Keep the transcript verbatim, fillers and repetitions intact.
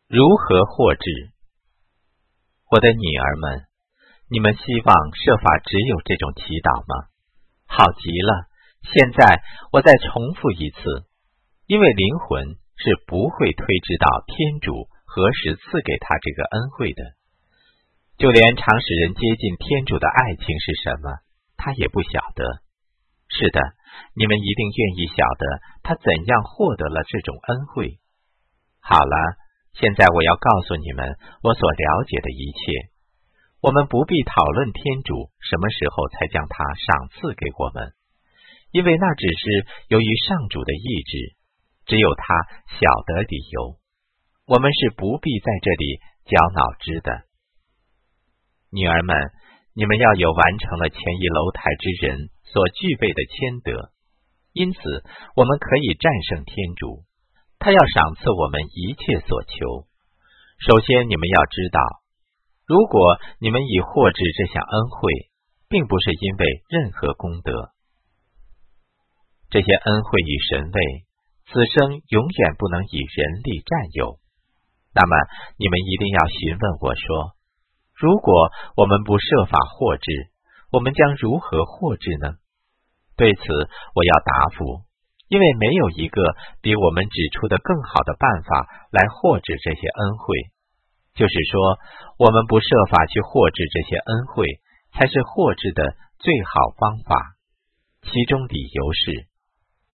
如何获致？我的女儿们，你们希望设法只有这种祈祷吗？好极了，现在我再重复一次，因为灵魂是不会推知到天主何时赐给他这个恩惠的，就连常使人接近天主的爱情是什么，他也不晓得。是的，你们一定愿意晓得他怎样获得了这种恩惠。好了，现在我要告诉你们我所了解的一切。我们不必讨论天主什么时候才将它赏赐给我们，因为那只是由于上主的意志，只有他晓得理由。我们是不必在这里绞脑汁的。女儿们，你们要有完成了前一楼台之人所具备的谦德，因此我们可以战胜天主，他要赏赐我们一切所求。首先，你们要知道，如果你们已获致这项恩惠，并不是因为任何功德。这些恩惠与神位，此生永远不能以人力占有。那么，你们一定要询问我说，如果我们不设法获致，我们将如何获致呢？对此，我要答复，因为没有一个比我们指出的更好的办法来获致这些恩惠。就是说，我们不设法去获致这些恩惠，才是获致的最好方法。其中理由是，